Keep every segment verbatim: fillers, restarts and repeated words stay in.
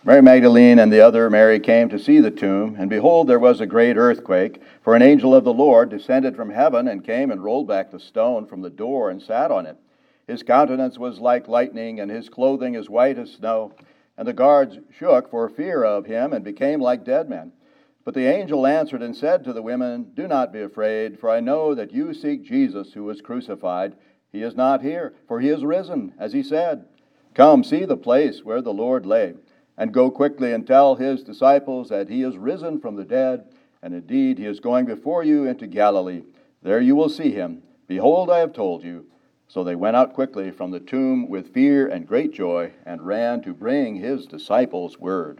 Mary Magdalene and the other Mary came to see the tomb, and behold, there was a great earthquake, for an angel of the Lord descended from heaven and came and rolled back the stone from the door and sat on it. His countenance was like lightning, and his clothing as white as snow. And the guards shook for fear of him and became like dead men. But the angel answered and said to the women, "Do not be afraid, for I know that you seek Jesus who was crucified. He is not here, for he is risen, as he said. Come, see the place where the Lord lay, and go quickly and tell his disciples that he is risen from the dead, and indeed he is going before you into Galilee. There you will see him. Behold, I have told you." So they went out quickly from the tomb with fear and great joy, and ran to bring his disciples word.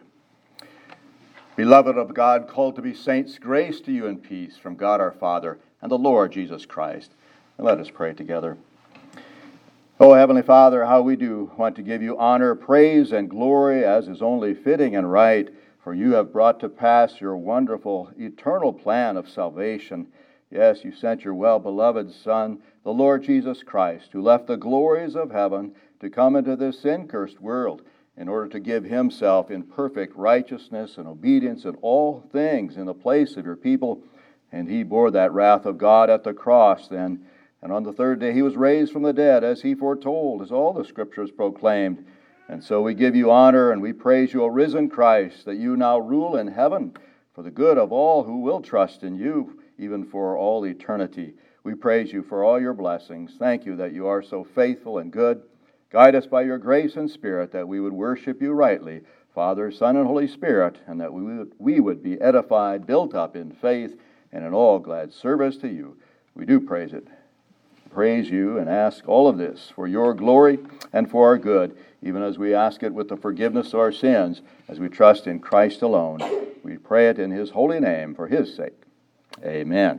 Beloved of God, called to be saints, grace to you and peace from God our Father and the Lord Jesus Christ. And let us pray together. Oh, Heavenly Father, how we do want to give you honor, praise, and glory as is only fitting and right, for you have brought to pass your wonderful, eternal plan of salvation. Yes, you sent your well-beloved Son, the Lord Jesus Christ, who left the glories of heaven to come into this sin-cursed world in order to give himself in perfect righteousness and obedience in all things in the place of your people. And he bore that wrath of God at the cross then. And on the third day he was raised from the dead, as he foretold, as all the Scriptures proclaimed. And so we give you honor and we praise you, O risen Christ, that you now rule in heaven for the good of all who will trust in you, even for all eternity. We praise you for all your blessings. Thank you that you are so faithful and good. Guide us by your grace and Spirit that we would worship you rightly, Father, Son, and Holy Spirit, and that we would, we would be edified, built up in faith, and in all glad service to you. We do praise it. Praise you and ask all of this for your glory and for our good, even as we ask it with the forgiveness of our sins, as we trust in Christ alone. We pray it in his holy name for his sake. Amen.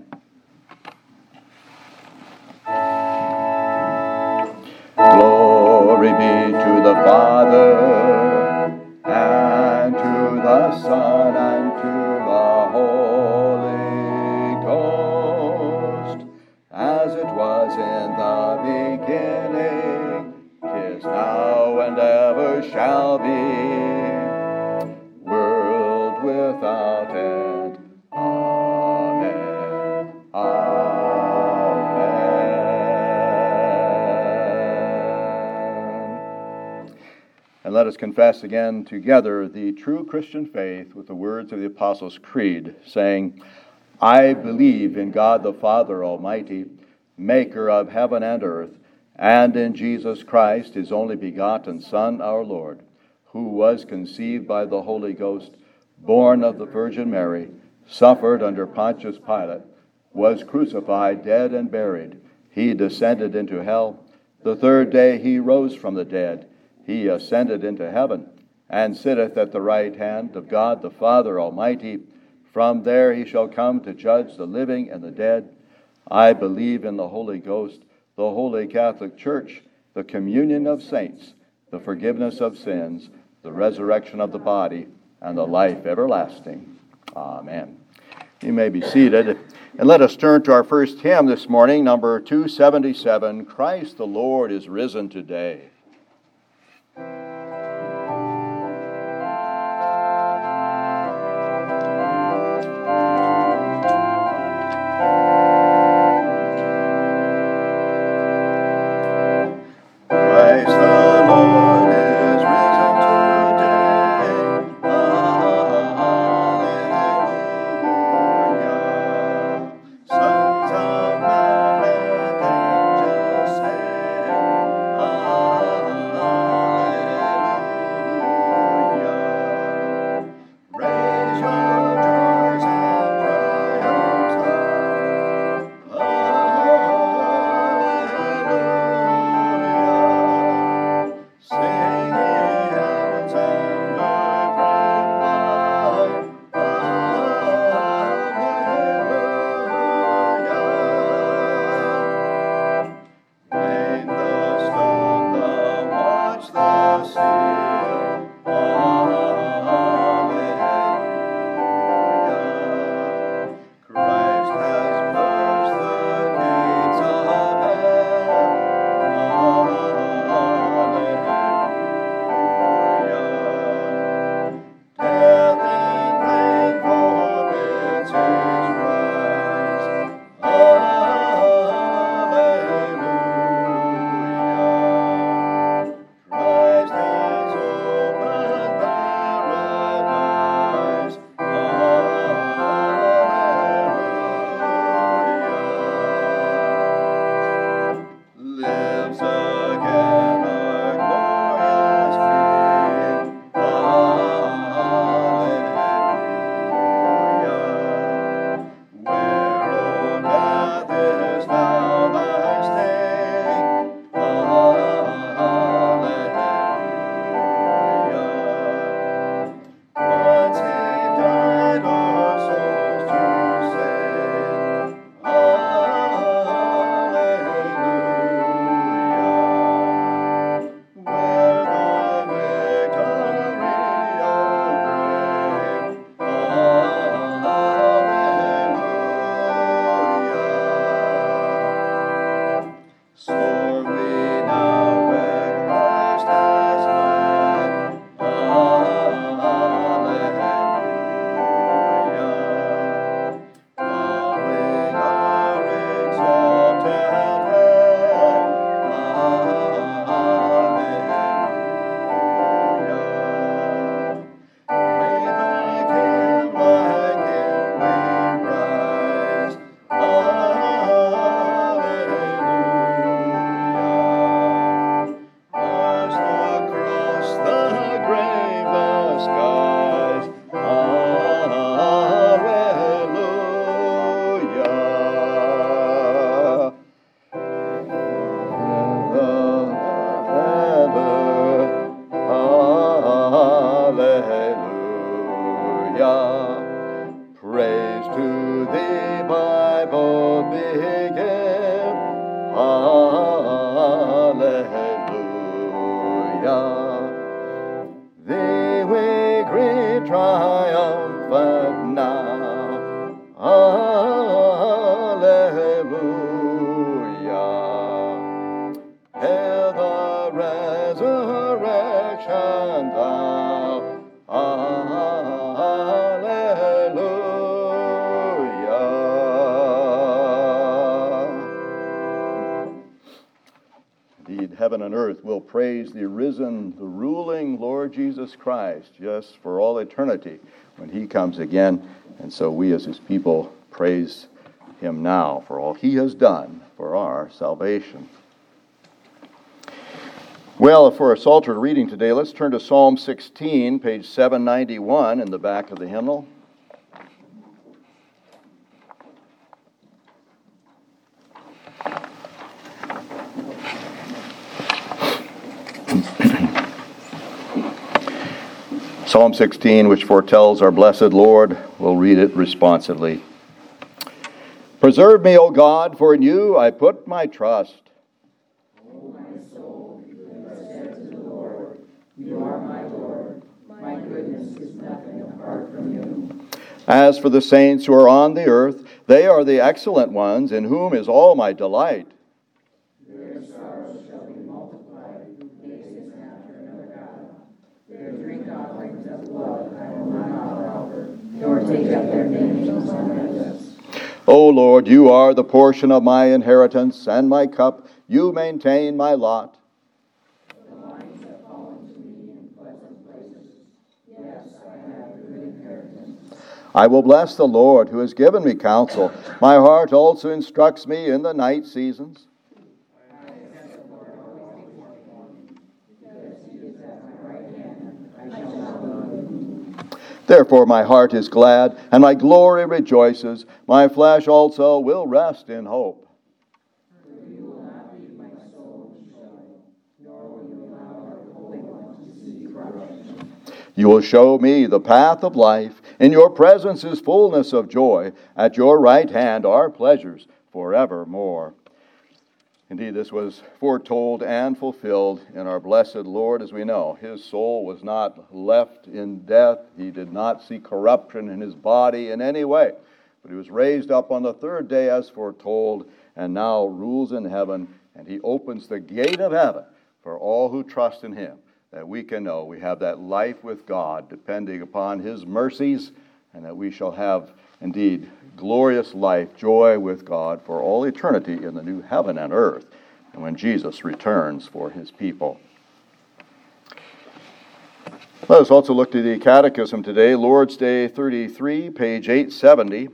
Glory be to the Father, and to the Son, and to the Holy Ghost, as it was in the beginning, 'tis now and ever shall be, world without end. Amen. Amen. And let us confess again together the true Christian faith with the words of the Apostles' Creed, saying, I believe in God the Father Almighty, maker of heaven and earth, and in Jesus Christ, his only begotten Son, our Lord, who was conceived by the Holy Ghost, born of the Virgin Mary, suffered under Pontius Pilate, was crucified, dead, and buried. He descended into hell. The third day he rose from the dead. He ascended into heaven, and sitteth at the right hand of God the Father Almighty. From there he shall come to judge the living and the dead. I believe in the Holy Ghost, the Holy Catholic Church, the communion of saints, the forgiveness of sins, the resurrection of the body, and the life everlasting. Amen. You may be seated. And let us turn to our first hymn this morning, number two seventy-seven, Christ the Lord is risen today. Sons of men and angels sing, Hallelujah. Praise to thee, Bible begin. Hallelujah. Thee we greet triumphant now. Hallelujah. Hail the resurrection thou. Hallelujah. Indeed, heaven and earth will praise the risen, the ruling Lord Jesus Christ, yes, for all eternity when he comes again. And so we as his people praise him now for all he has done for our salvation. Well, for our Psalter reading today, let's turn to Psalm sixteen, page seven ninety-one in the back of the hymnal. Psalm sixteen, which foretells our blessed Lord, we'll read it responsively. Preserve me, O God, for in you I put my trust. O my soul, you have said to the Lord, you are my Lord. My goodness is nothing apart from you. As for the saints who are on the earth, they are the excellent ones, in whom is all my delight. Their sorrows shall be multiplied, who gazes after another God. Their drink offerings of blood I will not offer, nor take up their names on my lips. O Lord, you are the portion of my inheritance and my cup. You maintain my lot. The lines have fallen to me in pleasant places. Yes, I have a good inheritance. I will bless the Lord who has given me counsel. My heart also instructs me in the night seasons. I have set the Lord always before me, because he is at my right hand. I shall not be moved. Therefore my heart is glad, and my glory rejoices. My flesh also will rest in hope. For you will not leave my soul in Sheol, nor will you allow our Holy One to see corruption. You will show me the path of life. In your presence is fullness of joy. At your right hand are pleasures forevermore. Indeed, this was foretold and fulfilled in our blessed Lord, as we know. His soul was not left in death. He did not see corruption in his body in any way. But he was raised up on the third day as foretold, and now rules in heaven, and he opens the gate of heaven for all who trust in him, that we can know we have that life with God depending upon his mercies, and that we shall have indeed glorious life, joy with God for all eternity in the new heaven and earth, and when Jesus returns for his people. Let us also look to the Catechism today, Lord's Day thirty-three, page eight seventy.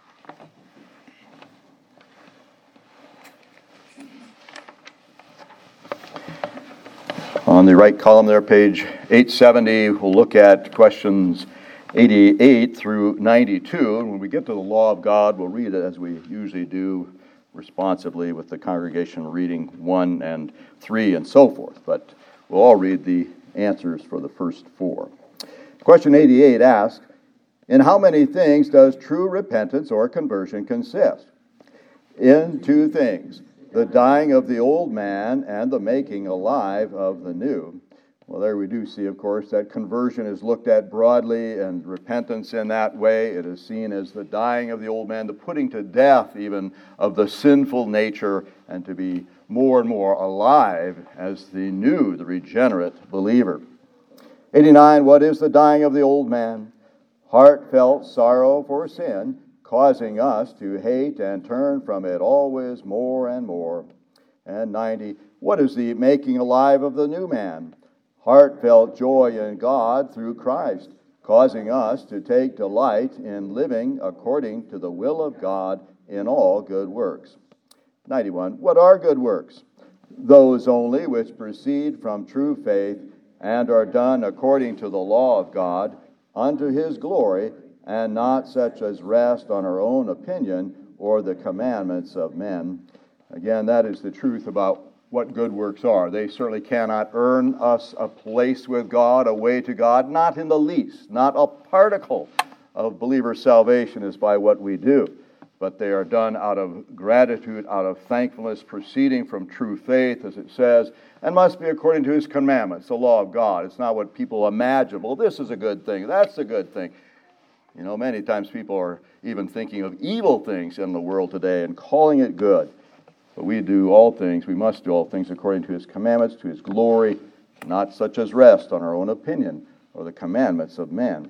On the right column there, page eight seventy, we'll look at questions eighty-eight through ninety-two. And when we get to the law of God, we'll read it as we usually do, responsively with the congregation reading one and three and so forth. But we'll all read the answers for the first four. Question eighty-eight asks, in how many things does true repentance or conversion consist? In two things, the dying of the old man and the making alive of the new. Well, there we do see, of course, that conversion is looked at broadly, and repentance in that way. It is seen as the dying of the old man, the putting to death even of the sinful nature, and to be more and more alive as the new, the regenerate believer. eighty-nine, what is the dying of the old man? Heartfelt sorrow for sin, causing us to hate and turn from it always more and more. And ninety, what is the making alive of the new man? Heartfelt joy in God through Christ, causing us to take delight in living according to the will of God in all good works. ninety-one, what are good works? Those only which proceed from true faith and are done according to the law of God, unto his glory, and not such as rest on our own opinion or the commandments of men. Again, that is the truth about what good works are. They certainly cannot earn us a place with God, a way to God, not in the least. Not a particle of believer salvation is by what we do, but they are done out of gratitude, out of thankfulness, proceeding from true faith, as it says, and must be according to His commandments, the law of God. It's not what people imagine. Well, this is a good thing, that's a good thing. You know, many times people are even thinking of evil things in the world today and calling it good. But we do all things, we must do all things according to His commandments, to His glory, not such as rest on our own opinion or the commandments of men.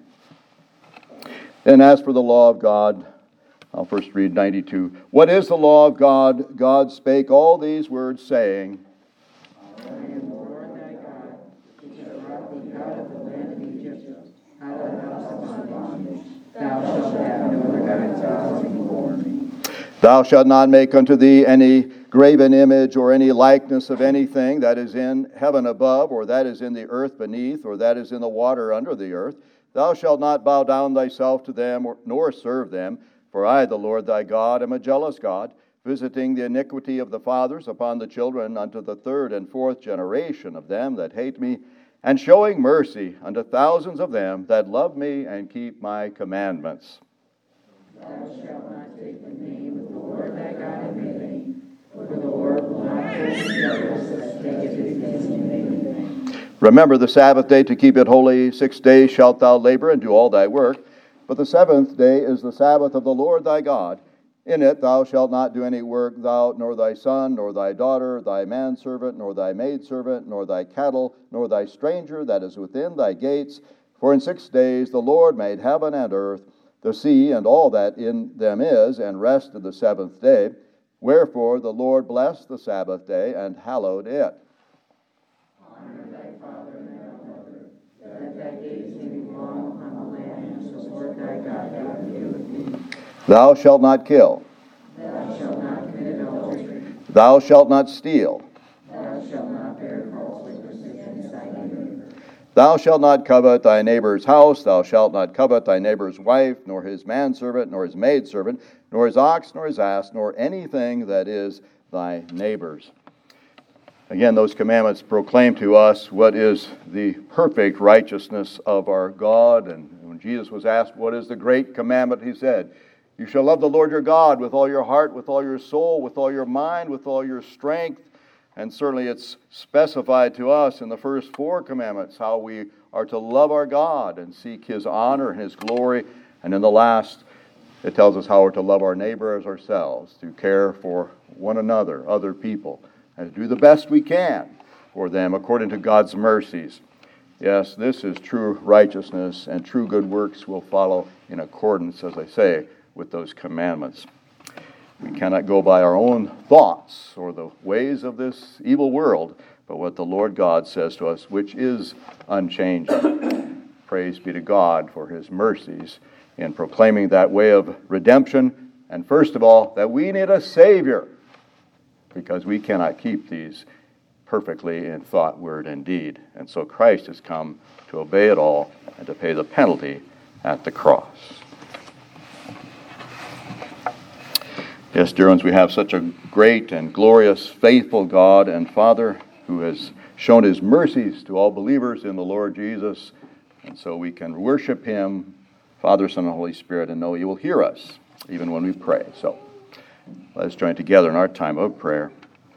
And as for the law of God, I'll first read ninety-two. What is the law of God? God spake all these words, saying, I am the Lord thy God, which hath brought thee out of the land of Egypt, out of the house of bondage. Thou shalt have no other gods before me. Thou shalt not make unto thee any graven image or any likeness of anything that is in heaven above, or that is in the earth beneath, or that is in the water under the earth. Thou shalt not bow down thyself to them, or, nor serve them. For I, the Lord thy God, am a jealous God, visiting the iniquity of the fathers upon the children unto the third and fourth generation of them that hate me, and showing mercy unto thousands of them that love me and keep my commandments. Thou shalt not take the name of the Lord thy God in vain, for the Lord will not curse those that take his name in vain. Remember the Sabbath day to keep it holy. Six days shalt thou labor and do all thy work. But the seventh day is the Sabbath of the Lord thy God. In it thou shalt not do any work, thou, nor thy son, nor thy daughter, thy manservant, nor thy maidservant, nor thy cattle, nor thy stranger that is within thy gates. For in six days the Lord made heaven and earth, the sea, and all that in them is, and rested the seventh day. Wherefore the Lord blessed the Sabbath day, and hallowed it. Honor thy father and thy mother, that thy days may be long on the land which the Lord thy God hath given thee. Thou shalt not kill. Thou shalt not commit adultery. Thou shalt not steal. Thou shalt not bear false witness against thy neighbor. Thou shalt not covet thy neighbor's house. Thou shalt not covet thy neighbor's wife, nor his manservant, nor his maidservant, nor his ox, nor his ass, nor anything that is thy neighbor's. Again, those commandments proclaim to us what is the perfect righteousness of our God. And when Jesus was asked, what is the great commandment, he said, you shall love the Lord your God with all your heart, with all your soul, with all your mind, with all your strength. And certainly it's specified to us in the first four commandments how we are to love our God and seek His honor and His glory. And in the last, it tells us how we're to love our neighbor as ourselves, to care for one another, other people, and to do the best we can for them according to God's mercies. Yes, this is true righteousness, and true good works will follow in accordance, as I say, with those commandments. We cannot go by our own thoughts or the ways of this evil world, but what the Lord God says to us, which is unchanging. Praise be to God for His mercies in proclaiming that way of redemption, and first of all, that we need a Savior, because we cannot keep these perfectly in thought, word, and deed. And so Christ has come to obey it all and to pay the penalty at the cross. Yes, dear ones, we have such a great and glorious, faithful God and Father who has shown His mercies to all believers in the Lord Jesus. And so we can worship Him, Father, Son, and Holy Spirit, and know He will hear us even when we pray. So let us join together in our time of prayer.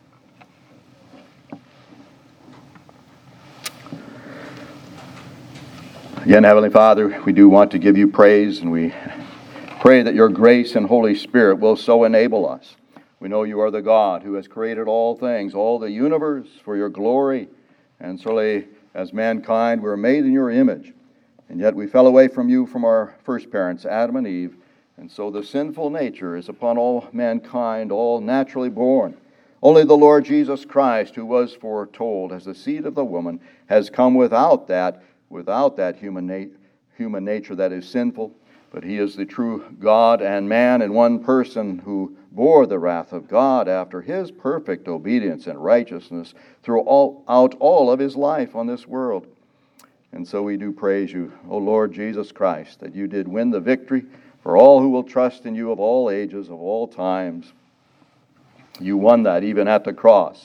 Again, Heavenly Father, we do want to give you praise, and we pray that your grace and Holy Spirit will so enable us. We know you are the God who has created all things, all the universe for your glory, and certainly as mankind we're made in your image. And yet we fell away from you from our first parents, Adam and Eve, and so the sinful nature is upon all mankind, all naturally born. Only the Lord Jesus Christ, who was foretold as the seed of the woman, has come without that, without that human, na- human nature that is sinful. But He is the true God and man in one person, who bore the wrath of God after His perfect obedience and righteousness throughout all of His life on this world. And so we do praise you, O Lord Jesus Christ, that you did win the victory for all who will trust in you of all ages, of all times. You won that even at the cross.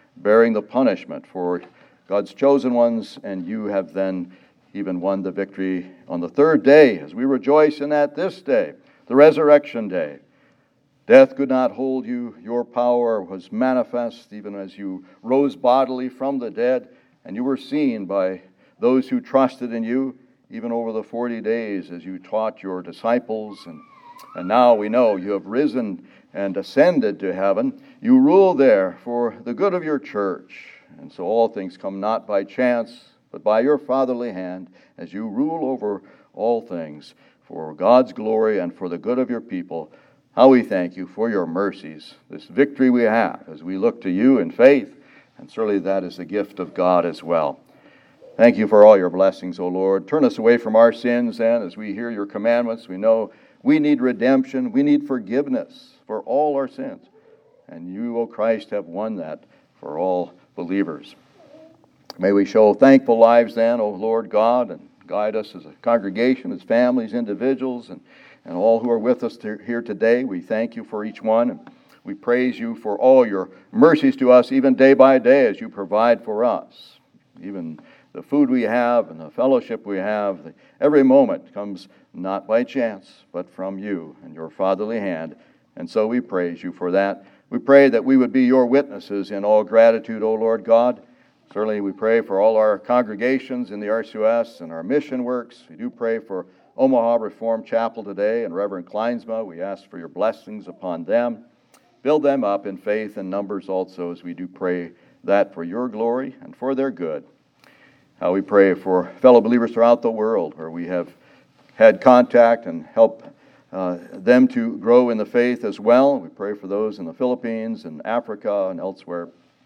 bearing the punishment for God's chosen ones, and you have then even won the victory on the third day, as we rejoice in that this day, the resurrection day. Death could not hold you. Your power was manifest even as you rose bodily from the dead, and you were seen by those who trusted in you, even over the forty days as you taught your disciples. And, and now we know you have risen and ascended to heaven. You rule there for the good of your church. And so all things come not by chance, but by your fatherly hand, as you rule over all things for God's glory and for the good of your people. How we thank you for your mercies, this victory we have as we look to you in faith, and certainly that is the gift of God as well. Thank you for all your blessings, O Lord. Turn us away from our sins then as we hear your commandments. We know we need redemption, we need forgiveness for all our sins. And you, O Christ, have won that for all believers. May we show thankful lives then, O Lord God, and guide us as a congregation, as families, individuals, and And all who are with us here today. We thank you for each one. And we praise you for all your mercies to us, even day by day, as you provide for us. Even the food we have and the fellowship we have, every moment comes not by chance, but from you and your fatherly hand. And so we praise you for that. We pray that we would be your witnesses in all gratitude, O Lord God. Certainly we pray for all our congregations in the R C O S and our mission works. We do pray for Omaha Reformed Chapel today and Reverend Kleinsma. We ask for your blessings upon them. Build them up in faith and numbers also, as we do pray that for your glory and for their good. How we pray for fellow believers throughout the world where we have had contact and help uh, them to grow in the faith as well. We pray for those in the Philippines and Africa and elsewhere.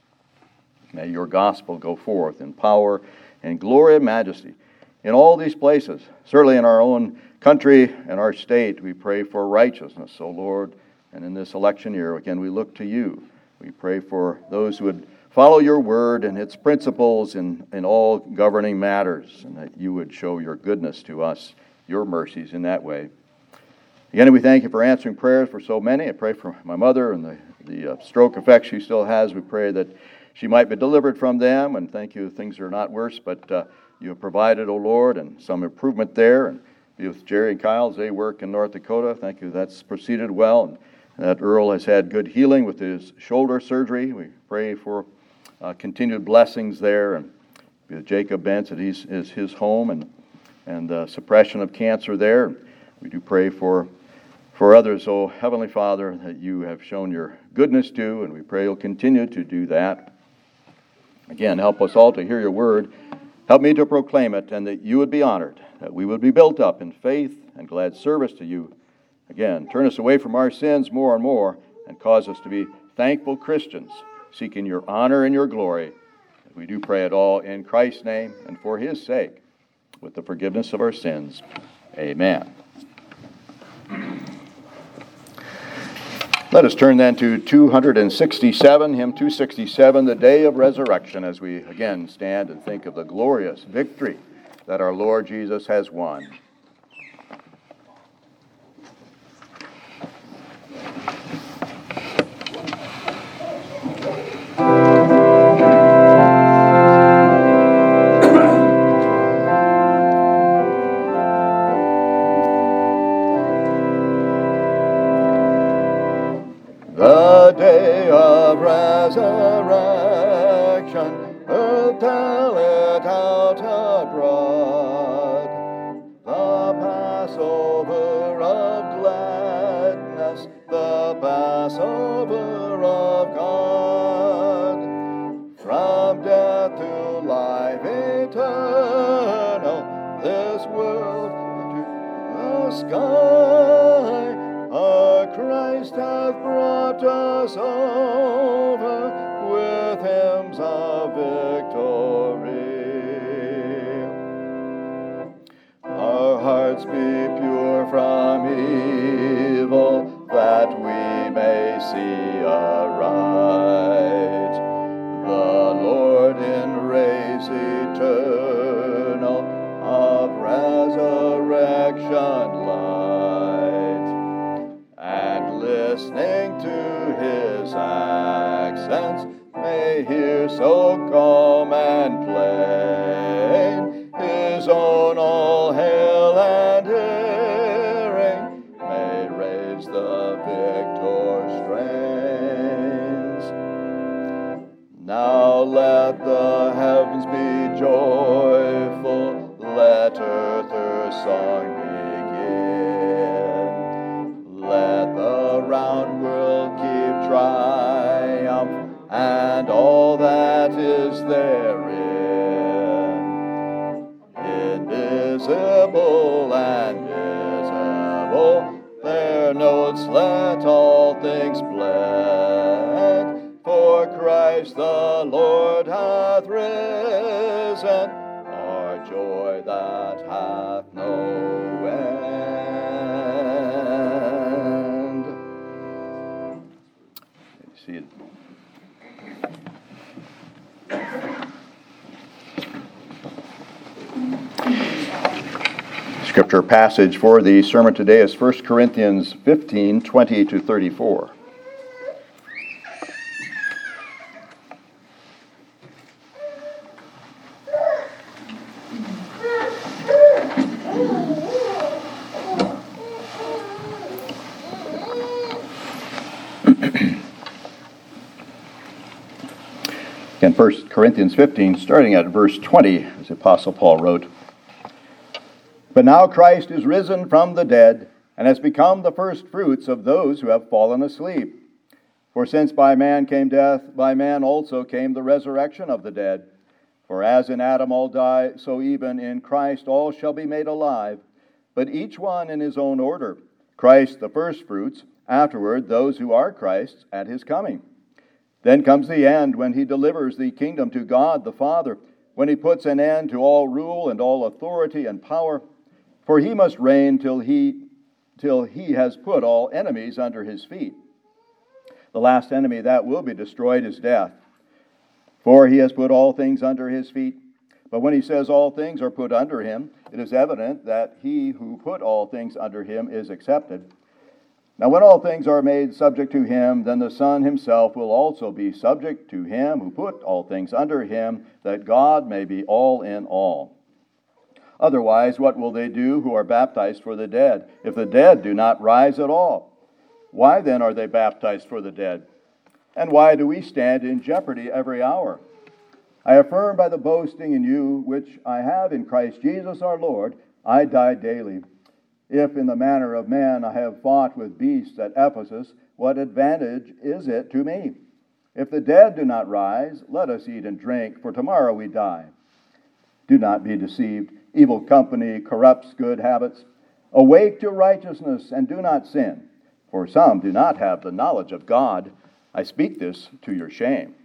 May your gospel go forth in power and glory and majesty. In all these places, certainly in our own country and our state, we pray for righteousness, O Lord. And in this election year, again, we look to you. We pray for those who would follow your word and its principles in, in all governing matters, and that you would show your goodness to us, your mercies in that way. Again, we thank you for answering prayers for so many. I pray for my mother and the, the uh, stroke effects she still has. We pray that she might be delivered from them, and thank you, things are not worse, but uh, you have provided, O Lord, and some improvement there. And be with Jerry and Kyle as they work in North Dakota. Thank you, that's proceeded well. And that Earl has had good healing with his shoulder surgery. We pray for uh, continued blessings there. And be with Jacob Bentz at his, his, his home and, and uh, suppression of cancer there. We do pray for, for others, O Heavenly Father, that you have shown your goodness to, and we pray you'll continue to do that. Again, help us all to hear your word. Help me to proclaim it, and that you would be honored, that we would be built up in faith and glad service to you. Again, turn us away from our sins more and more, and cause us to be thankful Christians, seeking your honor and your glory. We do pray it all in Christ's name and for his sake, with the forgiveness of our sins. Amen. Let us turn then to two sixty-seven, hymn two sixty-seven, the day of resurrection, as we again stand and think of the glorious victory that our Lord Jesus has won. The day of resurrection, earth tell it out abroad. The Passover of gladness, the Passover of God. From death to life eternal, this world to the sky. Our Christ hath brought us over with hymns of victory. Our hearts be pure from evil, that we may see aright the Lord in rays eternal of resurrection light. And listening to his accents, may may hear so calm and plain his own all hail and hearing may raise the victor's strains. Now let the heavens be joyful, let earth her song begin. Let the round world keep triumph and all that is therein. Invisible and visible, their notes let all things blend. For Christ the Lord hath risen, our joy that hath no end. See it. Scripture passage for the sermon today is First Corinthians fifteen, twenty to thirty-four. In First Corinthians fifteen, starting at verse twenty, as the Apostle Paul wrote, "But now Christ is risen from the dead, and has become the first fruits of those who have fallen asleep. For since by man came death, by man also came the resurrection of the dead. For as in Adam all die, so even in Christ all shall be made alive, but each one in his own order. Christ the first fruits, afterward those who are Christ's at his coming. Then comes the end, when he delivers the kingdom to God the Father, when he puts an end to all rule and all authority and power. For he must reign till he, till he has put all enemies under his feet. The last enemy that will be destroyed is death. For he has put all things under his feet. But when he says all things are put under him, it is evident that he who put all things under him is accepted. Now when all things are made subject to him, then the Son himself will also be subject to him who put all things under him, that God may be all in all. Otherwise, what will they do who are baptized for the dead, if the dead do not rise at all? Why then are they baptized for the dead? And why do we stand in jeopardy every hour? I affirm by the boasting in you which I have in Christ Jesus our Lord, I die daily. If in the manner of man I have fought with beasts at Ephesus, what advantage is it to me? If the dead do not rise, let us eat and drink, for tomorrow we die. Do not be deceived. Evil company corrupts good habits. Awake to righteousness and do not sin, for some do not have the knowledge of God. I speak this to your shame.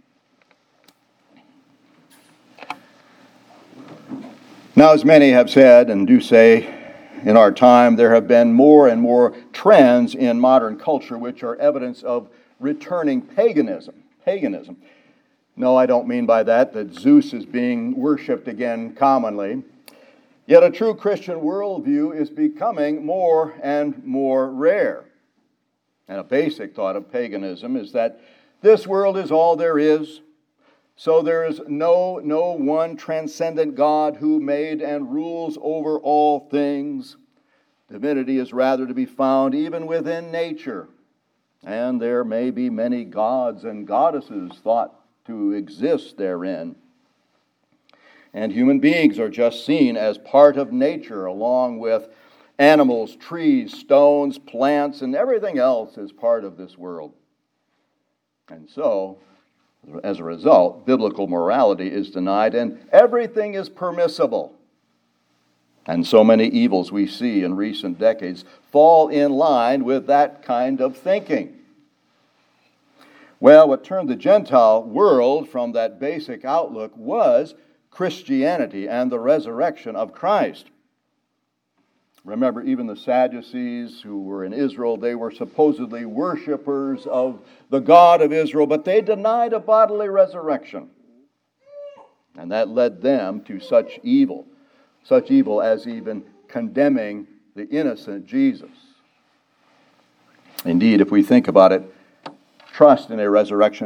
Now, as many have said and do say, in our time, there have been more and more trends in modern culture which are evidence of returning paganism. Paganism. No, I don't mean by that that Zeus is being worshipped again commonly. Yet a true Christian worldview is becoming more and more rare. And a basic thought of paganism is that this world is all there is. So there is no, no one transcendent God who made and rules over all things. Divinity is rather to be found even within nature. And there may be many gods and goddesses thought to exist therein. And human beings are just seen as part of nature, along with animals, trees, stones, plants, and everything else is part of this world. And so, as a result, biblical morality is denied and everything is permissible. And so many evils we see in recent decades fall in line with that kind of thinking. Well, what turned the Gentile world from that basic outlook was Christianity and the resurrection of Christ. Remember, even the Sadducees who were in Israel, they were supposedly worshipers of the God of Israel, but they denied a bodily resurrection. And that led them to such evil, such evil as even condemning the innocent Jesus. Indeed, if we think about it, trust in a resurrection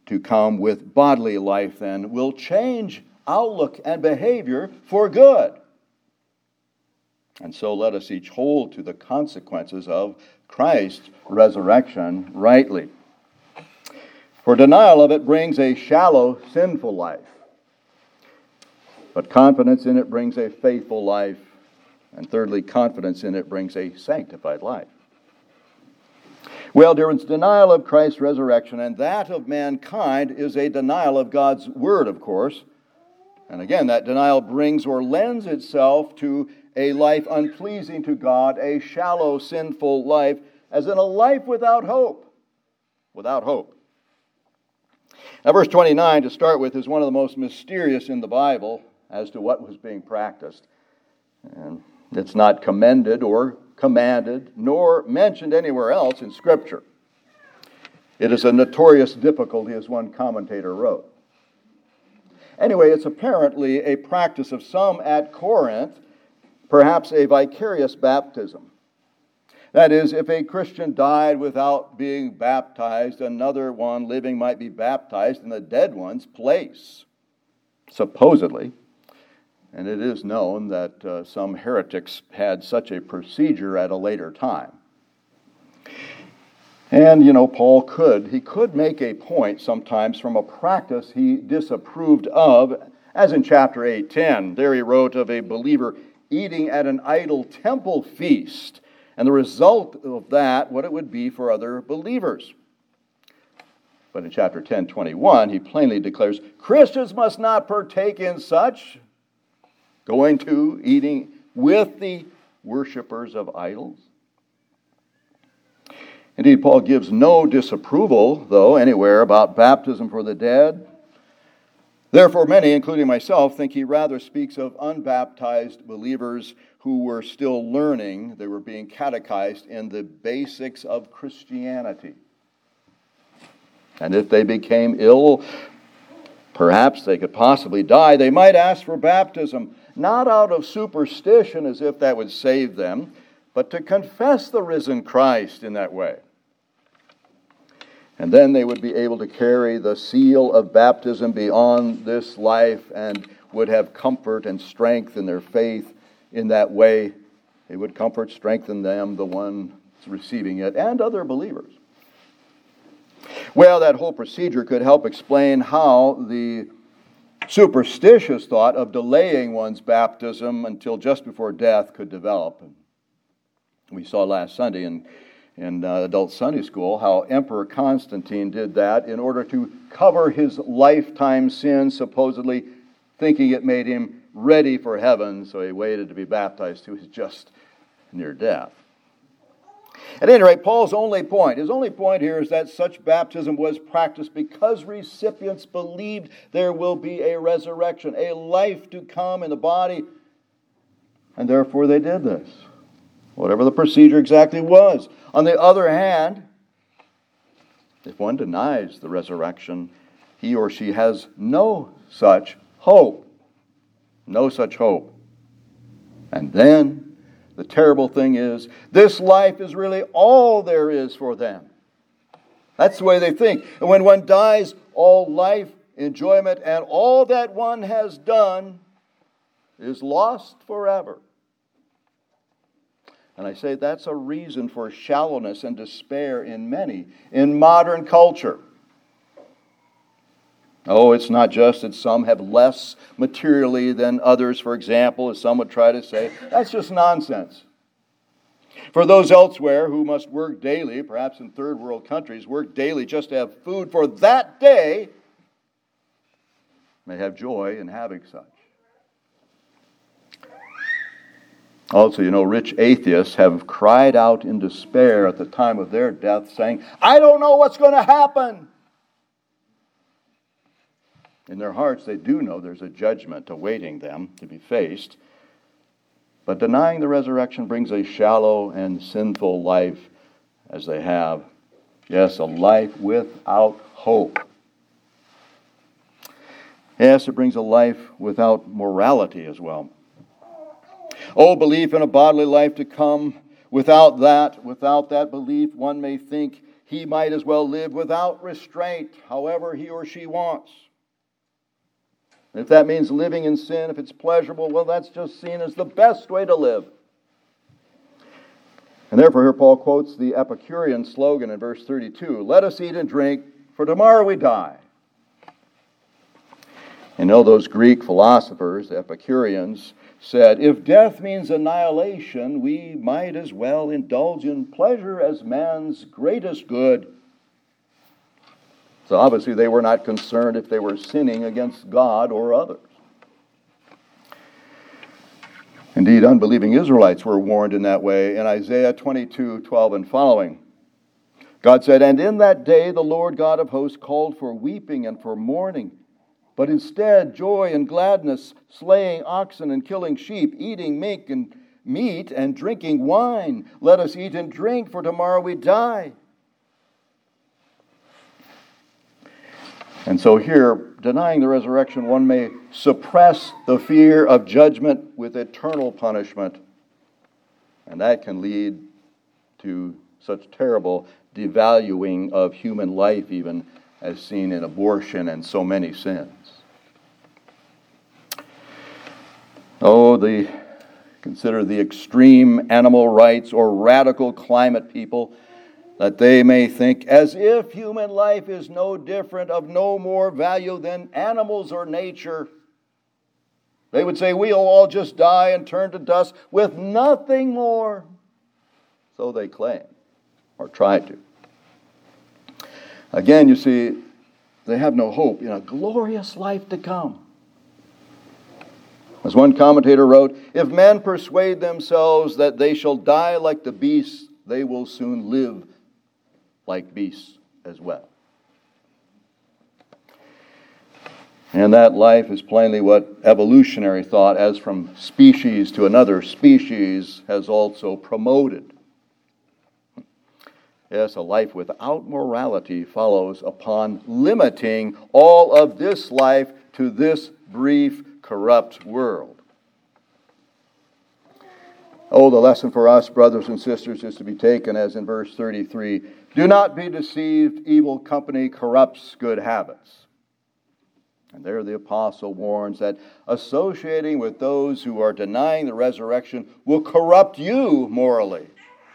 to come with bodily life, then, will change outlook and behavior for good. And so let us each hold to the consequences of Christ's resurrection rightly. For denial of it brings a shallow, sinful life. But confidence in it brings a faithful life. And thirdly, confidence in it brings a sanctified life. Well, dear ones, denial of Christ's resurrection and that of mankind is a denial of God's word, of course. And again, that denial brings or lends itself to a life unpleasing to God, a shallow, sinful life, as in a life without hope. Without hope. Now, verse twenty-nine, to start with, is one of the most mysterious in the Bible as to what was being practiced. And it's not commended or commanded, nor mentioned anywhere else in Scripture. It is a notorious difficulty, as one commentator wrote. Anyway, it's apparently a practice of some at Corinth, perhaps a vicarious baptism. That is, if a Christian died without being baptized, another one living might be baptized in the dead one's place, supposedly. And it is known that uh, some heretics had such a procedure at a later time. And, you know, Paul could, he could make a point sometimes from a practice he disapproved of, as in chapter eight ten. There he wrote of a believer eating at an idol temple feast, and the result of that, what it would be for other believers. But in chapter ten twenty-one, he plainly declares, Christians must not partake in such, going to, eating with the worshipers of idols. Indeed, Paul gives no disapproval, though, anywhere about baptism for the dead. Therefore, many, including myself, think he rather speaks of unbaptized believers who were still learning. They were being catechized in the basics of Christianity. And if they became ill, perhaps they could possibly die, they might ask for baptism, not out of superstition as if that would save them, but to confess the risen Christ in that way. And then they would be able to carry the seal of baptism beyond this life and would have comfort and strength in their faith in that way. It would comfort, strengthen them, the one receiving it, and other believers. Well, that whole procedure could help explain how the superstitious thought of delaying one's baptism until just before death could develop. We saw last Sunday in, in uh, adult Sunday school how Emperor Constantine did that in order to cover his lifetime sins, supposedly thinking it made him ready for heaven, so he waited to be baptized to his just near death. At any rate, Paul's only point, his only point here is that such baptism was practiced because recipients believed there will be a resurrection, a life to come in the body, and therefore they did this, whatever the procedure exactly was. On the other hand, if one denies the resurrection, he or she has no such hope, no such hope. And then, the terrible thing is, this life is really all there is for them. That's the way they think. And when one dies, all life, enjoyment, and all that one has done is lost forever. And I say that's a reason for shallowness and despair in many in modern culture. Oh, it's not just that some have less materially than others, for example, as some would try to say. That's just nonsense. For those elsewhere who must work daily, perhaps in third world countries, work daily just to have food for that day, may have joy in having such. Also, you know, rich atheists have cried out in despair at the time of their death, saying, I don't know what's going to happen. In their hearts, they do know there's a judgment awaiting them to be faced. But denying the resurrection brings a shallow and sinful life as they have. Yes, a life without hope. Yes, it brings a life without morality as well. Oh, belief in a bodily life to come. Without that, without that belief, one may think he might as well live without restraint, however he or she wants. If that means living in sin, if it's pleasurable, well, that's just seen as the best way to live. And therefore, here Paul quotes the Epicurean slogan in verse thirty-two, "Let us eat and drink, for tomorrow we die." You know, those Greek philosophers, the Epicureans, said, if death means annihilation, we might as well indulge in pleasure as man's greatest good. So obviously they were not concerned if they were sinning against God or others. Indeed, unbelieving Israelites were warned in that way in Isaiah twenty-two, twelve and following. God said, "And in that day the Lord God of hosts called for weeping and for mourning, but instead joy and gladness, slaying oxen and killing sheep, eating meat and meat and drinking wine. Let us eat and drink, for tomorrow we die." And so here, denying the resurrection, one may suppress the fear of judgment with eternal punishment. And that can lead to such terrible devaluing of human life, even as seen in abortion and so many sins. Oh, the consider the extreme animal rights or radical climate people, that they may think as if human life is no different, of no more value than animals or nature. They would say we'll all just die and turn to dust with nothing more. So they claim, or try to. Again, you see, they have no hope in a glorious life to come. As one commentator wrote, if men persuade themselves that they shall die like the beasts, they will soon live like beasts as well. And that life is plainly what evolutionary thought, as from species to another species, has also promoted. Yes, a life without morality follows upon limiting all of this life to this brief, corrupt world. Oh, the lesson for us, brothers and sisters, is to be taken as in verse thirty-three. Do not be deceived, evil company corrupts good habits. And there the apostle warns that associating with those who are denying the resurrection will corrupt you morally.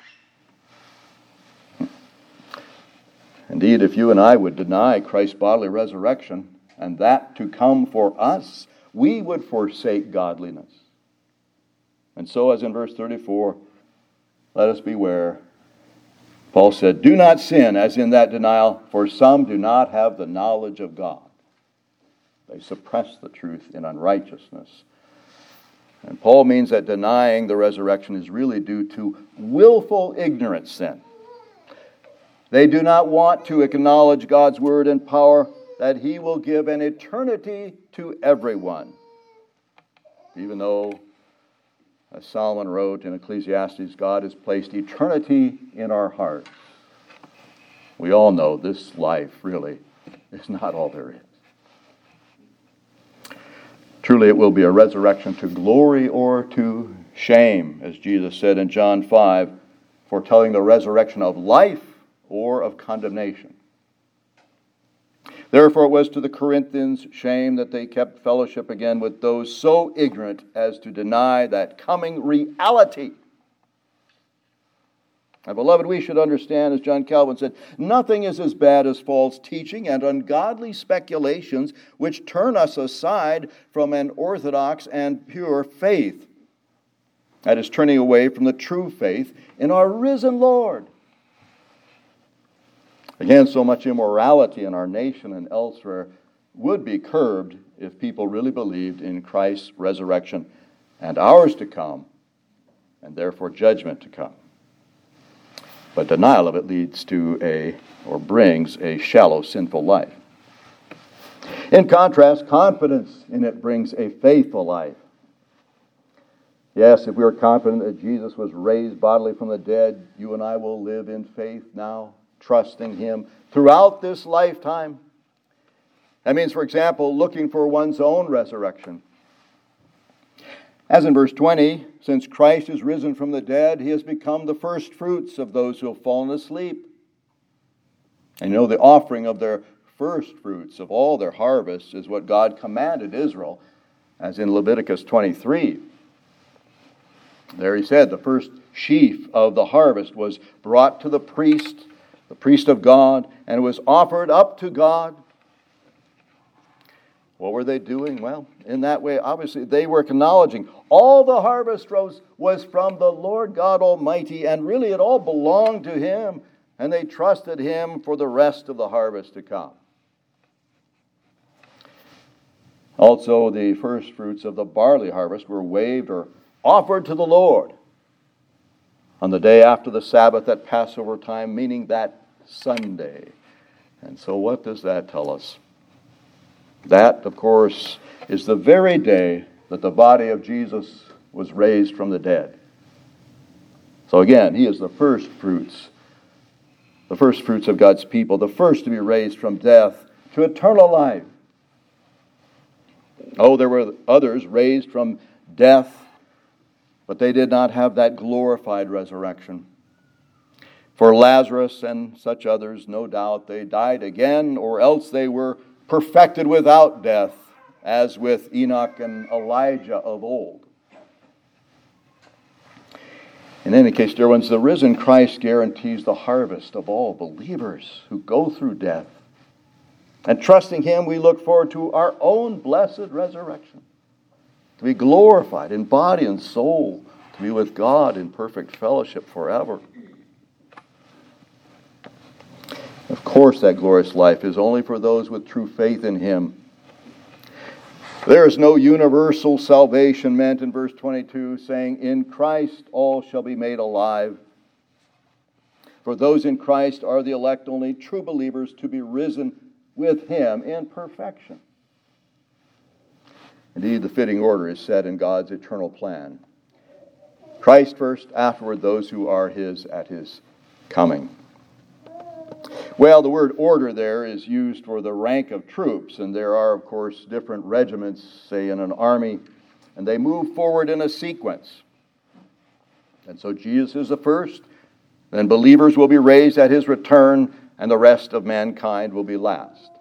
Indeed, if you and I would deny Christ's bodily resurrection, and that to come for us, we would forsake godliness. And so, as in verse thirty-four, let us beware. Paul said, do not sin as in that denial, for some do not have the knowledge of God. They suppress the truth in unrighteousness. And Paul means that denying the resurrection is really due to willful ignorant sin. They do not want to acknowledge God's word and power, that He will give an eternity to everyone. Even though, as Solomon wrote in Ecclesiastes, God has placed eternity in our hearts. We all know this life really is not all there is. Truly it will be a resurrection to glory or to shame, as Jesus said in John five, foretelling the resurrection of life or of condemnation. Therefore it was to the Corinthians shame that they kept fellowship again with those so ignorant as to deny that coming reality. And beloved, we should understand, as John Calvin said, nothing is as bad as false teaching and ungodly speculations which turn us aside from an orthodox and pure faith. That is, turning away from the true faith in our risen Lord. Again, so much immorality in our nation and elsewhere would be curbed if people really believed in Christ's resurrection and ours to come, and therefore judgment to come. But denial of it leads to a, or brings a shallow, sinful life. In contrast, confidence in it brings a faithful life. Yes, if we are confident that Jesus was raised bodily from the dead, you and I will live in faith now, trusting Him throughout this lifetime. That means, for example, looking for one's own resurrection. As in verse twenty, since Christ is risen from the dead, He has become the first fruits of those who have fallen asleep. And you know, the offering of their first fruits of all their harvests is what God commanded Israel, as in Leviticus twenty-three. There he said the first sheaf of the harvest was brought to the priest, the priest of God, and was offered up to God. What were they doing? Well, in that way, obviously, they were acknowledging all the harvest was, was from the Lord God Almighty, and really it all belonged to Him, and they trusted Him for the rest of the harvest to come. Also, the first fruits of the barley harvest were waved or offered to the Lord on the day after the Sabbath at Passover time, meaning that Sunday. And so what does that tell us? That, of course, is the very day that the body of Jesus was raised from the dead. So again, He is the first fruits, the first fruits of God's people, the first to be raised from death to eternal life. Oh, there were others raised from death, but they did not have that glorified resurrection. For Lazarus and such others, no doubt, they died again, or else they were perfected without death, as with Enoch and Elijah of old. In any case, dear ones, the risen Christ guarantees the harvest of all believers who go through death. And trusting Him, we look forward to our own blessed resurrection, to be glorified in body and soul, to be with God in perfect fellowship forever. Of course, that glorious life is only for those with true faith in Him. There is no universal salvation meant in verse twenty-two, saying, "In Christ all shall be made alive." For those in Christ are the elect only true believers to be risen with Him in perfection. Indeed, the fitting order is set in God's eternal plan. Christ first, afterward those who are His at His coming. Well, the word order there is used for the rank of troops, and there are, of course, different regiments, say in an army, and they move forward in a sequence. And so Jesus is the first, then believers will be raised at His return, and the rest of mankind will be last.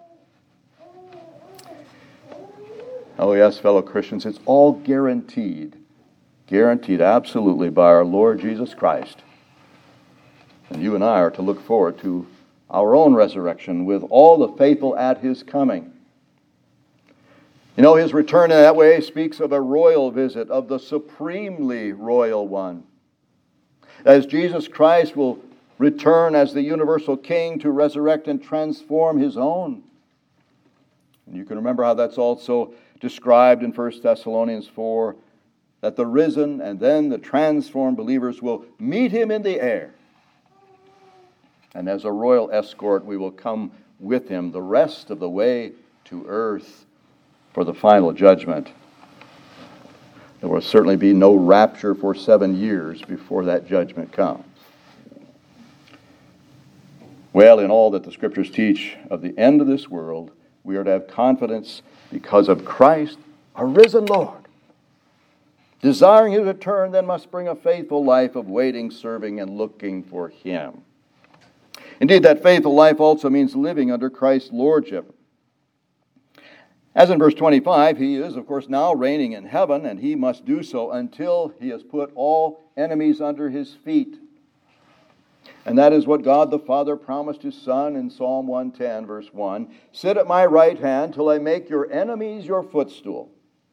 Oh yes, fellow Christians, it's all guaranteed, guaranteed absolutely by our Lord Jesus Christ. And you and I are to look forward to our own resurrection with all the faithful at His coming. You know, His return in that way speaks of a royal visit, of the supremely royal one. As Jesus Christ will return as the universal King to resurrect and transform His own. And you can remember how that's also described in First Thessalonians four, that the risen and then the transformed believers will meet Him in the air. And as a royal escort, we will come with Him the rest of the way to earth for the final judgment. There will certainly be no rapture for seven years before that judgment comes. Well, in all that the Scriptures teach of the end of this world, we are to have confidence because of Christ, our risen Lord. Desiring His return then must bring a faithful life of waiting, serving, and looking for Him. Indeed, that faithful life also means living under Christ's lordship. As in verse twenty-five, He is, of course, now reigning in heaven, and He must do so until He has put all enemies under His feet. And that is what God the Father promised His Son in Psalm one ten, verse one. "Sit at my right hand till I make your enemies your footstool."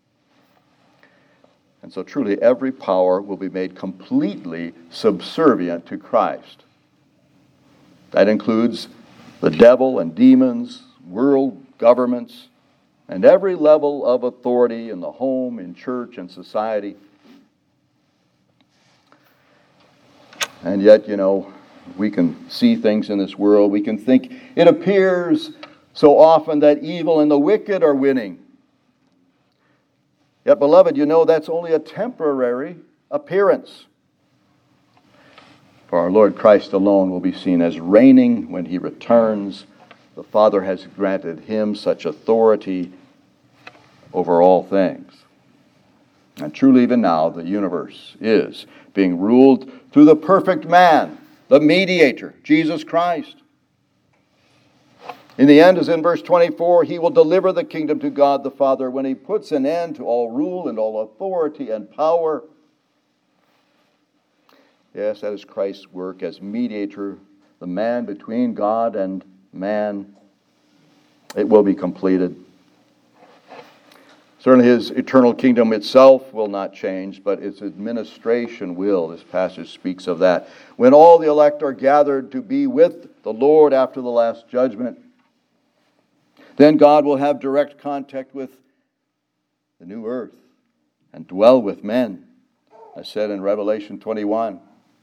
And so truly every power will be made completely subservient to Christ. That includes the devil and demons, world governments, and every level of authority in the home, in church, and society. And yet, you know, we can see things in this world. We can think it appears so often that evil and the wicked are winning. Yet, beloved, you know that's only a temporary appearance. For our Lord Christ alone will be seen as reigning when He returns. The Father has granted Him such authority over all things. And truly even now the universe is being ruled through the perfect man, the mediator, Jesus Christ. In the end, as in verse twenty-four, he will deliver the kingdom to God the Father when he puts an end to all rule and all authority and power. Yes, that is Christ's work as mediator, the man between God and man. It will be completed. Certainly his eternal kingdom itself will not change, but its administration will. This passage speaks of that. When all the elect are gathered to be with the Lord after the last judgment, then God will have direct contact with the new earth and dwell with men, as said in Revelation twenty-one.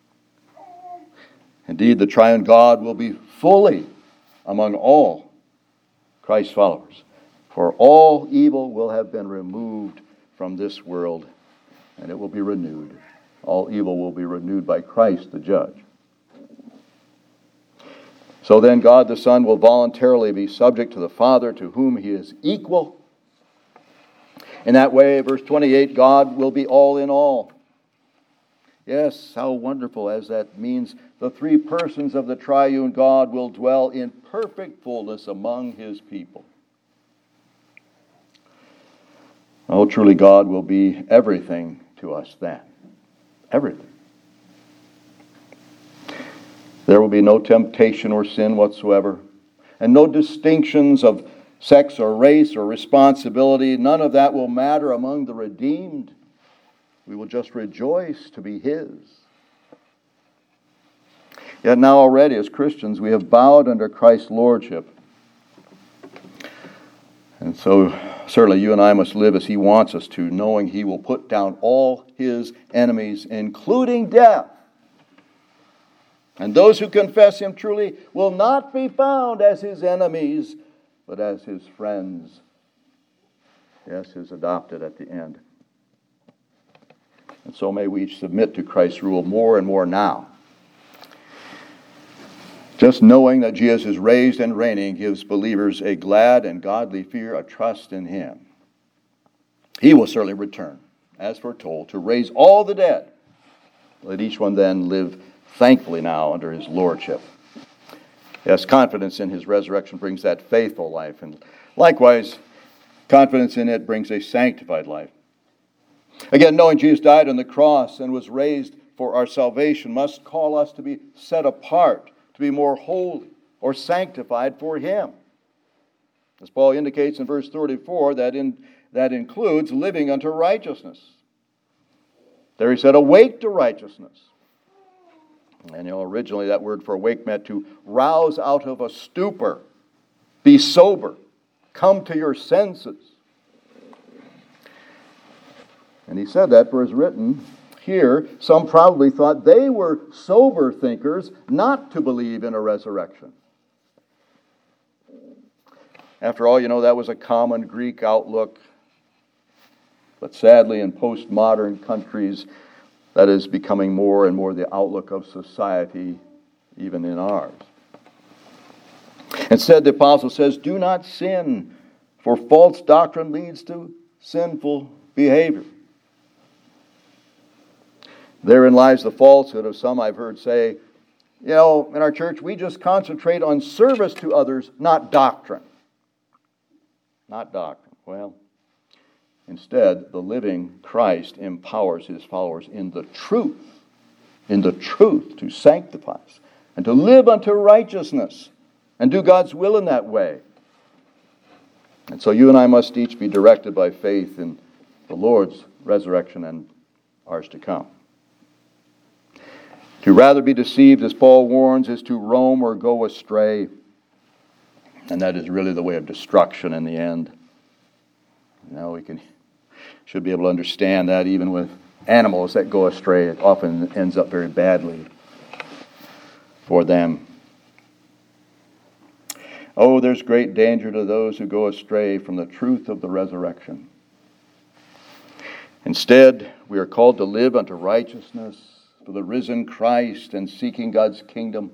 Indeed, the triune God will be fully among all Christ's followers. For all evil will have been removed from this world, and it will be renewed. All evil will be renewed by Christ the judge. So then God the Son will voluntarily be subject to the Father, to whom he is equal. In that way, verse twenty-eight, God will be all in all. Yes, how wonderful, as that means the three persons of the triune God will dwell in perfect fullness among his people. Oh, truly God will be everything to us then. Everything. There will be no temptation or sin whatsoever, and no distinctions of sex or race or responsibility. None of that will matter among the redeemed. We will just rejoice to be his. Yet now already as Christians we have bowed under Christ's lordship. And so certainly you and I must live as he wants us to, knowing he will put down all his enemies, including death. And those who confess him truly will not be found as his enemies, but as his friends. Yes, his adopted at the end. And so may we each submit to Christ's rule more and more now. Just knowing that Jesus is raised and reigning gives believers a glad and godly fear, a trust in him. He will certainly return, as foretold, to raise all the dead. Let each one then live thankfully now under his lordship. Yes, confidence in his resurrection brings that faithful life. And likewise, confidence in it brings a sanctified life. Again, knowing Jesus died on the cross and was raised for our salvation must call us to be set apart, to be more holy or sanctified for him. As Paul indicates in verse thirty-four, that, in, that includes living unto righteousness. There he said, awake to righteousness. And you know, originally that word for awake meant to rouse out of a stupor, be sober, come to your senses. And he said that for as written here, some probably thought they were sober thinkers not to believe in a resurrection. After all, you know, that was a common Greek outlook. But sadly, in postmodern countries, that is becoming more and more the outlook of society, even in ours. Instead, the apostle says, do not sin, for false doctrine leads to sinful behavior. Therein lies the falsehood of some I've heard say, you know, in our church, we just concentrate on service to others, not doctrine. Not doctrine. Well, instead, the living Christ empowers his followers in the truth, in the truth to sanctify us and to live unto righteousness and do God's will in that way. And so you and I must each be directed by faith in the Lord's resurrection and ours to come. To rather be deceived, as Paul warns, is to roam or go astray. And that is really the way of destruction in the end. Now we can should be able to understand that even with animals that go astray, it often ends up very badly for them. Oh, there's great danger to those who go astray from the truth of the resurrection. Instead, we are called to live unto righteousness for the risen Christ and seeking God's kingdom.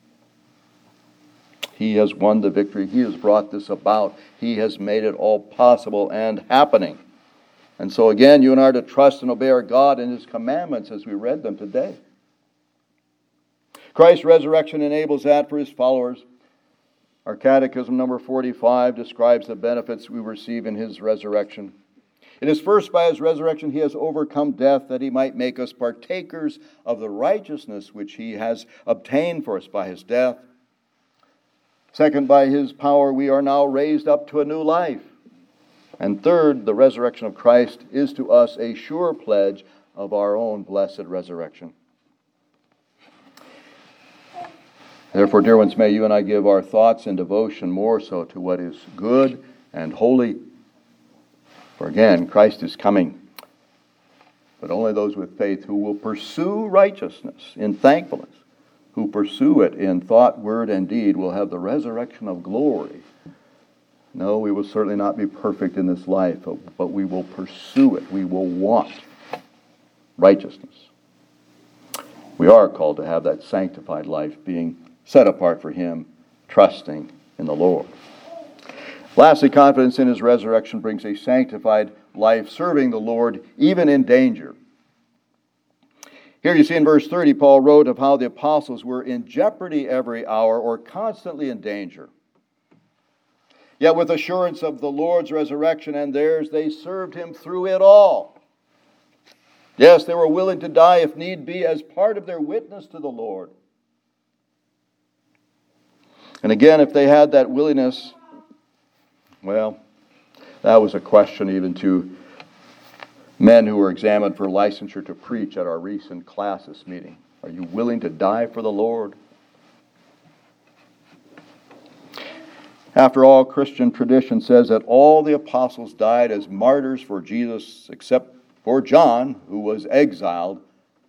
He has won the victory. He has brought this about. He has made it all possible and happening. And so again, you and I are to trust and obey our God and his commandments as we read them today. Christ's resurrection enables that for his followers. Our Catechism number forty-five describes the benefits we receive in His resurrection. It is first by His resurrection He has overcome death, that He might make us partakers of the righteousness which He has obtained for us by His death. Second, by His power we are now raised up to a new life. And third, the resurrection of Christ is to us a sure pledge of our own blessed resurrection. Therefore, dear ones, may you and I give our thoughts and devotion more so to what is good and holy. For again, Christ is coming. But only those with faith who will pursue righteousness in thankfulness, who pursue it in thought, word, and deed, will have the resurrection of glory. No, we will certainly not be perfect in this life, but, but we will pursue it. We will want righteousness. We are called to have that sanctified life, being set apart for Him, trusting in the Lord. Lastly, confidence in His resurrection brings a sanctified life, serving the Lord even in danger. Here you see in verse thirty, Paul wrote of how the apostles were in jeopardy every hour, or constantly in danger. Yet with assurance of the Lord's resurrection and theirs, they served Him through it all. Yes, they were willing to die if need be as part of their witness to the Lord. And again, if they had that willingness, well, that was a question even to men who were examined for licensure to preach at our recent classis meeting. Are you willing to die for the Lord? After all, Christian tradition says that all the apostles died as martyrs for Jesus, except for John, who was exiled,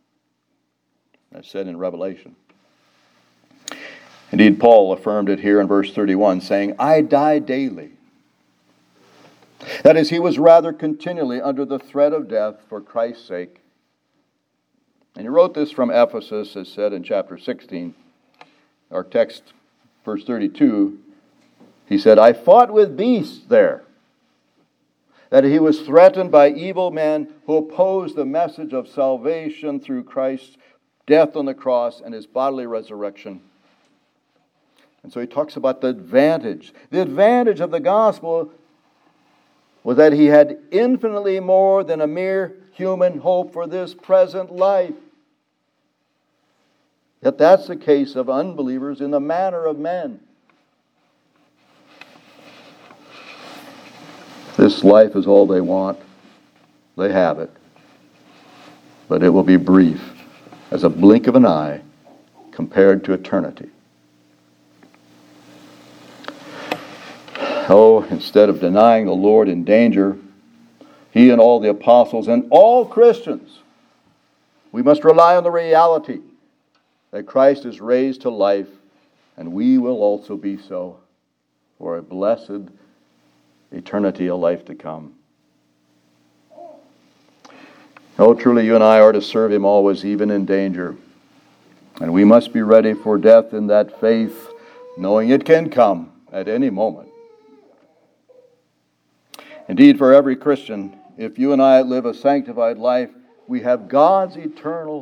as said in Revelation. Indeed, Paul affirmed it here in verse thirty-one, saying, I die daily. That is, he was rather continually under the threat of death for Christ's sake. And he wrote this from Ephesus, as said in chapter sixteen. Our text, verse thirty-two, he said, I fought with beasts there. That he was threatened by evil men who opposed the message of salvation through Christ's death on the cross and His bodily resurrection. And so he talks about the advantage. The advantage of the gospel was that he had infinitely more than a mere human hope for this present life. Yet that's the case of unbelievers in the manner of men. This life is all they want. They have it. But it will be brief, as a blink of an eye, compared to eternity. Oh, instead of denying the Lord in danger, he and all the apostles and all Christians, we must rely on the reality that Christ is raised to life, and we will also be so for a blessed eternity, a life to come. Oh, truly you and I are to serve Him always, even in danger. And we must be ready for death in that faith, knowing it can come at any moment. Indeed, for every Christian, if you and I live a sanctified life, we have God's eternal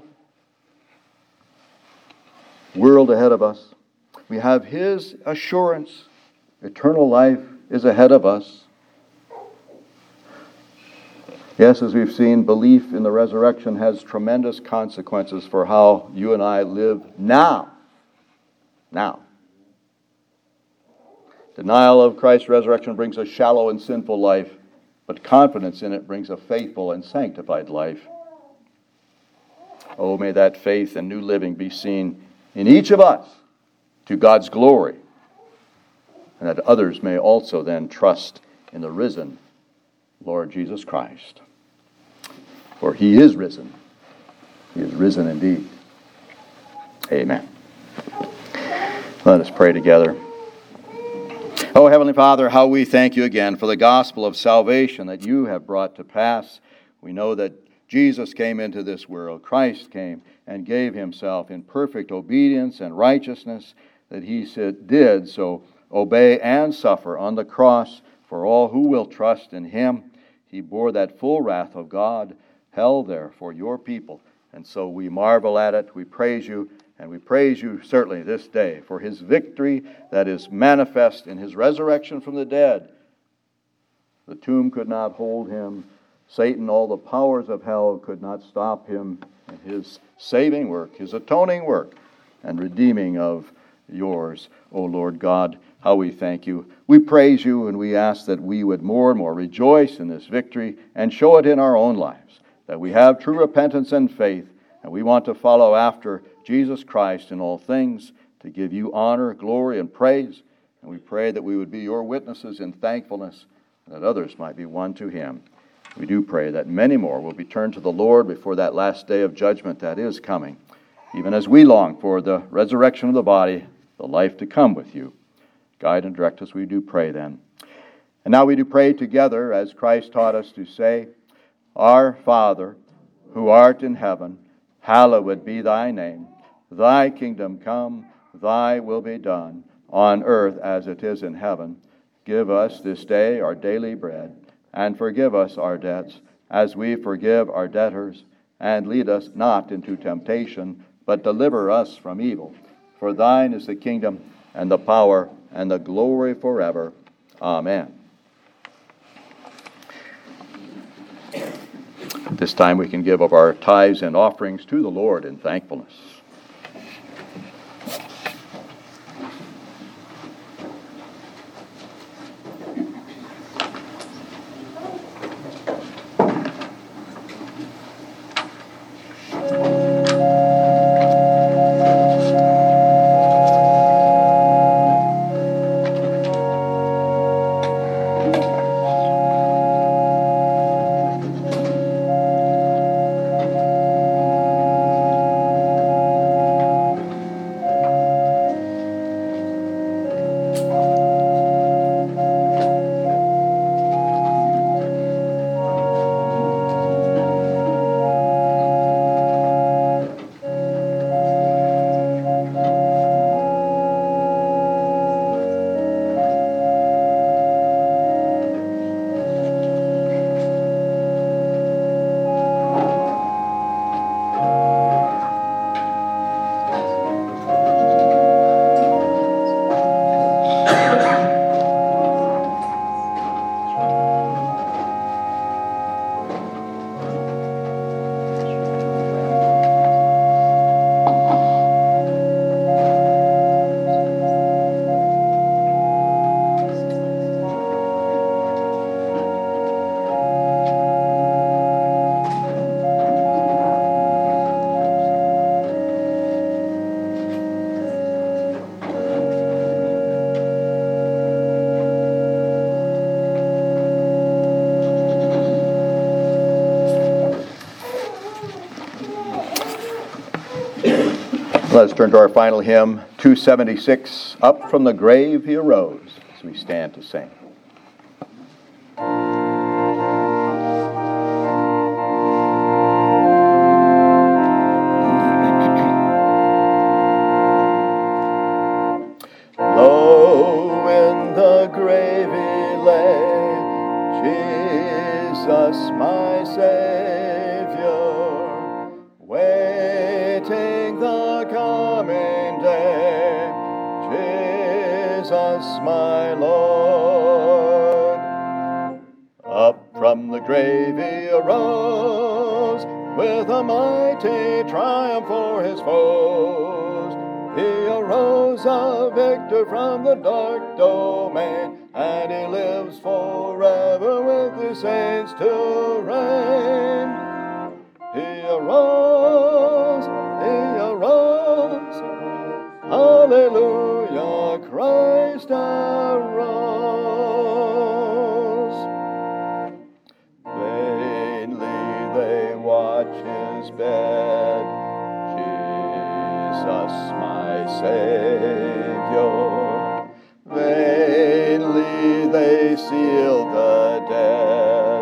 world ahead of us. We have His assurance. Eternal life is ahead of us. Yes, as we've seen, belief in the resurrection has tremendous consequences for how you and I live now. Now. Denial of Christ's resurrection brings a shallow and sinful life, but confidence in it brings a faithful and sanctified life. Oh, may that faith and new living be seen in each of us to God's glory, and that others may also then trust in the risen Lord Jesus Christ. For He is risen. He is risen indeed. Amen. Let us pray together. Oh, Heavenly Father, how we thank You again for the gospel of salvation that You have brought to pass. We know that Jesus came into this world. Christ came and gave Himself in perfect obedience and righteousness, that He did so obey and suffer on the cross for all who will trust in Him. He bore that full wrath of God, hell there for Your people. And so we marvel at it, we praise You, And we praise you certainly this day for his victory that is manifest in his resurrection from the dead. The tomb could not hold him. Satan, all the powers of hell could not stop him in his saving work, his atoning work, and redeeming of yours, O Lord God. How we thank you. We praise you, and we ask that we would more and more rejoice in this victory and show it in our own lives, that we have true repentance and faith, and we want to follow after Jesus Christ in all things, to give you honor, glory, and praise. And we pray that we would be your witnesses in thankfulness, and that others might be won to him. We do pray that many more will be turned to the Lord before that last day of judgment that is coming, even as we long for the resurrection of the body, the life to come with you. Guide and direct us, we do pray then. And now we do pray together as Christ taught us to say, Our Father, who art in heaven, hallowed be thy name. Thy kingdom come, thy will be done, on earth as it is in heaven. Give us this day our daily bread, and forgive us our debts, as we forgive our debtors. And lead us not into temptation, but deliver us from evil. For thine is the kingdom, and the power, and the glory forever. Amen. At this time we can give of our tithes and offerings to the Lord in thankfulness. Let's turn to our final hymn, two seventy-six, Up from the Grave He Arose, as we stand to sing. Lo, in the grave he lay, Jesus my Savior, waiting the coming day, Jesus my Lord. Up from the grave he arose, with a mighty triumph for his foes. He arose a victor from the dark domain, and he lives forever with the saints to reign. He arose, he arose, hallelujah, Christ arose. Vainly they watch his bed, Jesus my Savior. Vainly they seal the dead,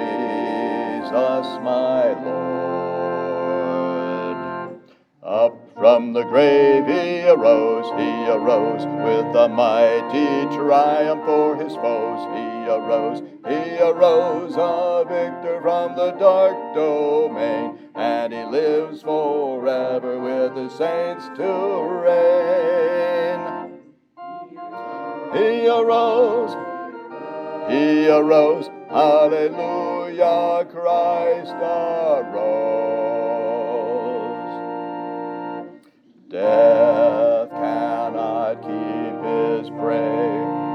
Jesus my Lord. Up From the grave he arose, he arose, with a mighty triumph for his foes. He arose, he arose, a victor from the dark domain, and he lives forever with the saints to reign. He arose, he arose, hallelujah, Christ arose. Death cannot keep his prey.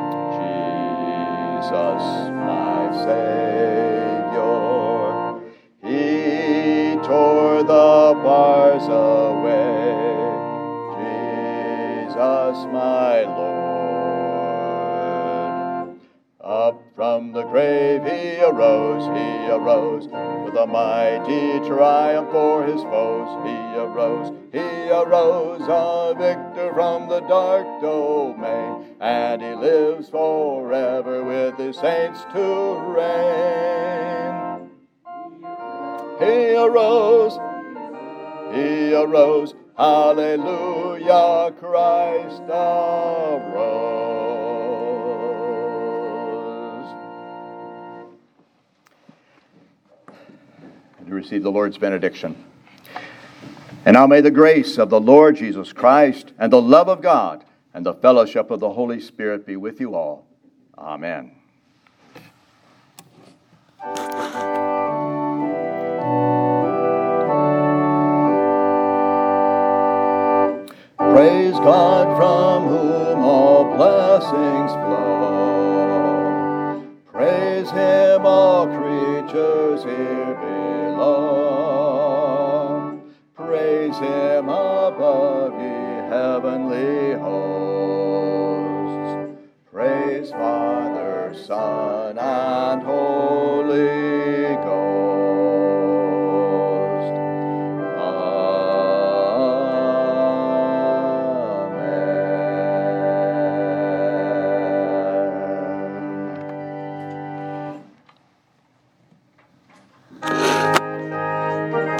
Jesus, my Savior, he tore the bars away. Jesus, my Lord. Up from the grave he arose, he arose, with a mighty triumph for his foes. He arose, he arose, a victor from the dark domain, and he lives forever with his saints to reign. He arose, he arose, hallelujah, Christ arose. And to receive the Lord's benediction. And now may the grace of the Lord Jesus Christ, and the love of God, and the fellowship of the Holy Spirit be with you all. Amen. Praise God, from whom all blessings flow. Praise him, all creatures here below. Praise him above, ye heavenly